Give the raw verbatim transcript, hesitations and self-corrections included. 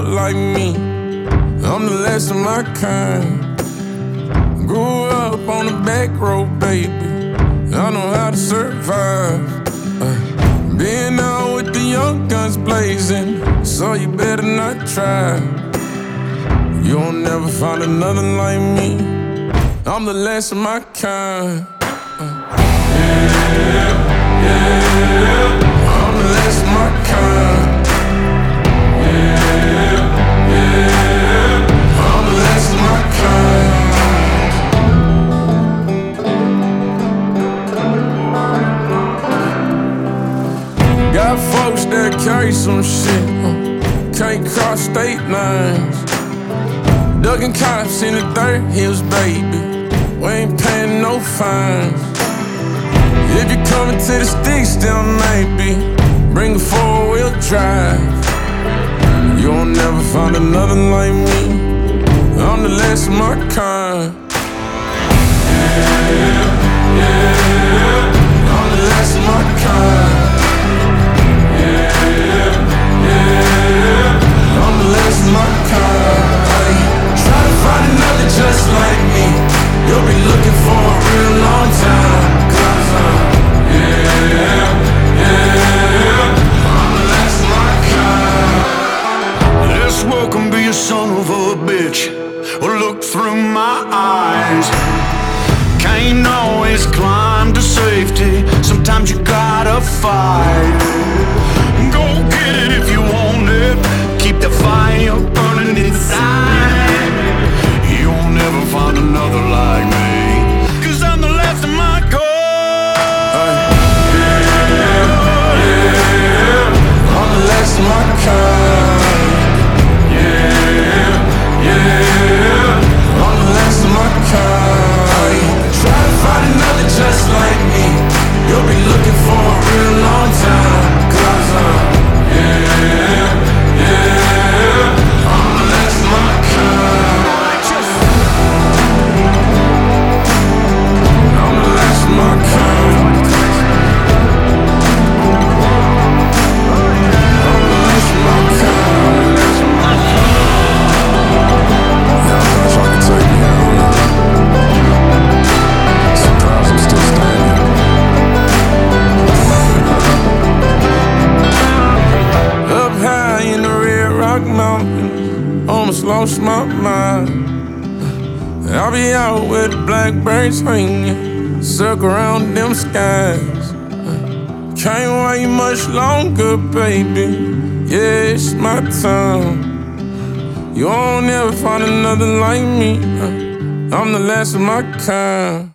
look like me. I'm the last of my kind. Grew up on the back road, baby. I know how to survive. uh, Being out with the young guns blazing, so you better not try. You'll never find another like me. I'm the last of my kind. uh, Yeah, yeah. I'm the last of my kind. Yeah, yeah. I'm the last of my kind. Got folks that carry some shit, uh, can't cross state lines. Ducking cops in the dirt hills, baby. We ain't paying no fines. If you're coming to the sticks, then maybe bring a four-wheel drive. You'll never find another like me. I'm the last of my kind. Yeah, yeah. I'm the last of my kind. Yeah, yeah. I'm the last of my kind. Try to find another just like me. You'll be looking for a real long time. Cause I'm, yeah, yeah. I'm the last of my kind. Let's welcome be a son of a bitch, or look through my eyes. Can't always climb to safety, sometimes you gotta fight. Go get it if you want it, keep the fire burning inside. You'll never find another like me, cause I'm the last of my kind. Yeah, yeah. I'm the last of my kind. Yeah, yeah. I'm the last of my kind. Try to find another just like me. You'll be looking for a real long time. Cause I'm, yeah, yeah. I'm the last of my kind. I'm the last of my kind. I'm the last of my kind. Yeah, I wish I could take you out. Sometimes I'm still standing. Up high in the Red Rock Mountains, almost lost my mind. I'll be out where the blackbirds hanging, circle around them skies. Can't wait much longer, baby. Yeah, it's my time. You won't ever find another like me. I'm the last of my kind.